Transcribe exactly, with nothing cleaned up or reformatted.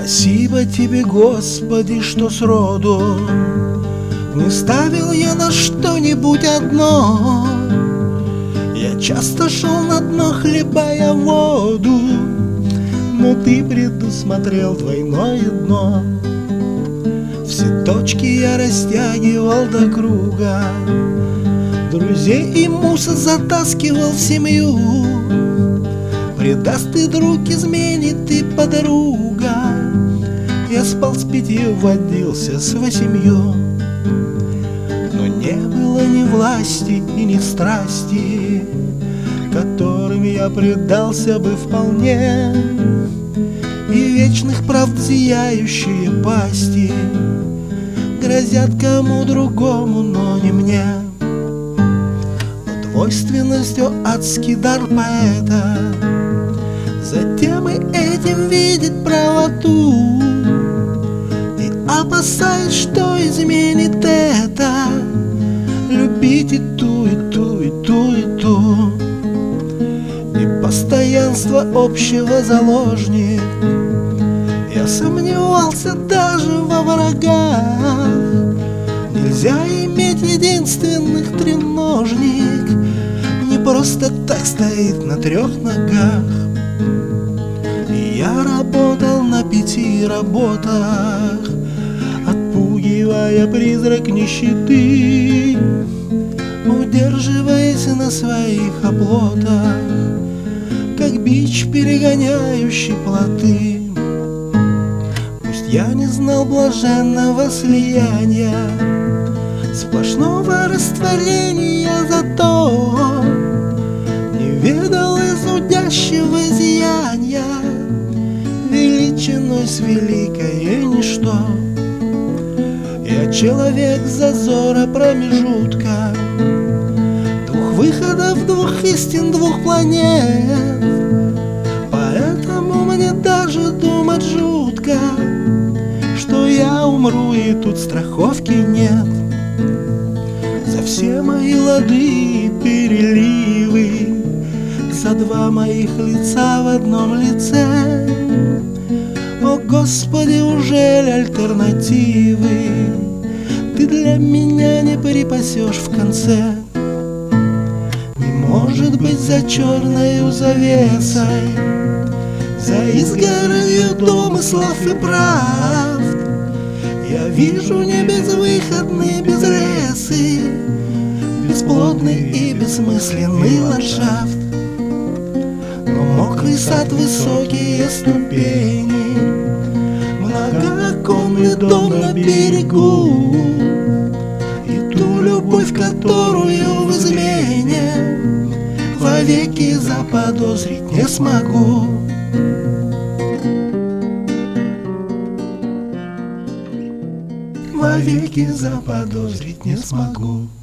Спасибо тебе, Господи, что сроду не ставил я на что-нибудь одно. Я часто шел на дно, хлебая воду, но ты предусмотрел двойное дно. Все точки я растягивал до круга, друзей и муса затаскивал в семью. Предаст ты друг, изменит и подруга, я спал с пятью, водился с восемью. Но не было ни власти и ни страсти, которым я предался бы вполне, и вечных правд зияющие пасти грозят кому другому, но не мне. Но двойственностью адский дар поэта затем и этим видит правоту, и опасаясь, что изменит это, любить и ту, и ту, и ту, и ту. И постоянство общего заложник, я сомневался даже во врагах. Нельзя иметь единственных треножник, не просто так стоит на трех ногах. И я работал на пяти работах, отпугивая призрак нищеты, удерживаясь на своих оплотах, как бич, перегоняющий плоты. Пусть я не знал блаженного слияния, сплошного растворения, зато не ведал изудящего зияния, величиной с великое ничто. Я человек зазора промежутка, двух выходов, двух истин, двух планет. Поэтому мне даже думать жутко, что я умру и тут страховки нет. За все мои лады и переливы, за два моих лица в одном лице, о Господи, ужели альтернативы ты для меня не припасешь в конце? Не может быть за черною завесой, за изгородью домыслов и правд, я вижу не безвыходный безлесый, бесплодный и бессмысленный ландшафт. Но мокрый сад, высокие ступени, многооконный дом на берегу, и ту любовь, которую в измене вовеки заподозрить не смогу. Вовеки заподозрить не смогу.